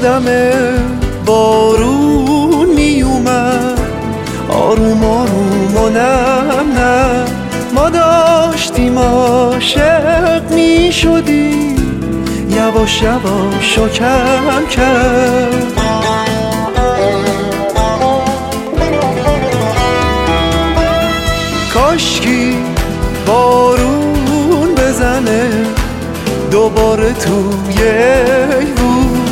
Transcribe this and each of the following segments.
یادم بارون می اومد آروم آروم و نم نم، ما داشتیم عاشق می شدیم یواش یواش و کم کم. کاشکی بارون بزنه دوباره توی ایوون،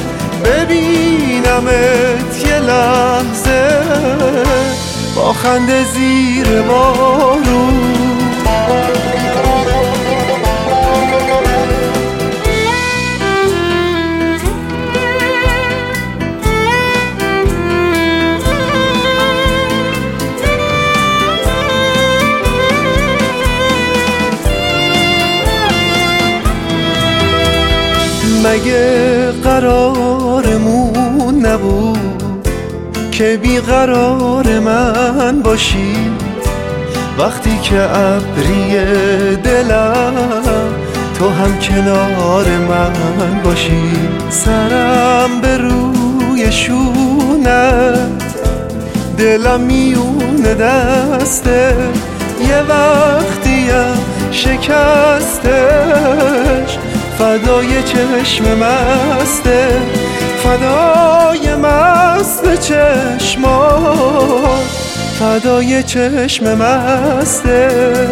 ببینمت یه لحظه با خنده زیر بارون. مگه قرارمون نبود که بیقرار من باشی؟ وقتی که ابری دلم تو هم کنار من باشی. سرم به روی شونت دلم میونه دسته، یه وقتیم شکستش فدای چشم مسته، فدای مست چشمات، فدای چشم مسته.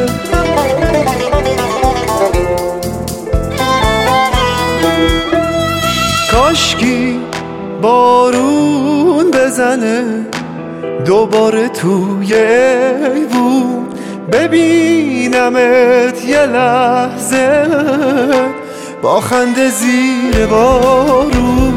کاشکی بارون بزنه دوباره توی ایوون، ببینمت یه لحظه با خنده زیر بارون.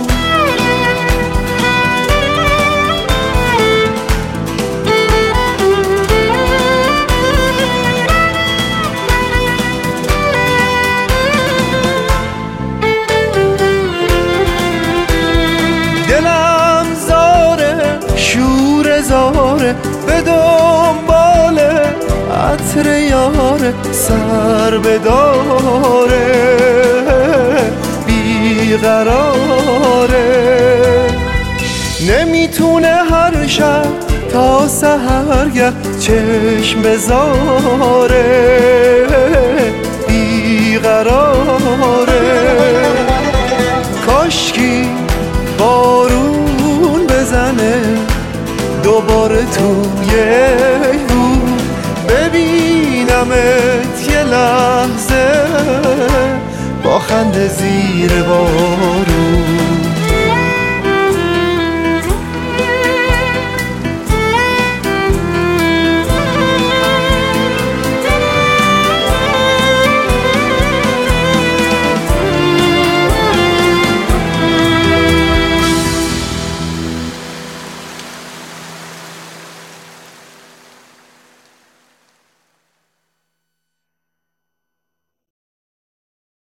دلم زاره شور زاره به دنبال عطر یاره، سر بداره بیقراره، نمیتونه هر شب تا سحرگه چشم بذاره بیقراره. کاشکی بارون بزنه دوباره توی ایوون، ببینمت یه لحظه با خنده زیر بارون.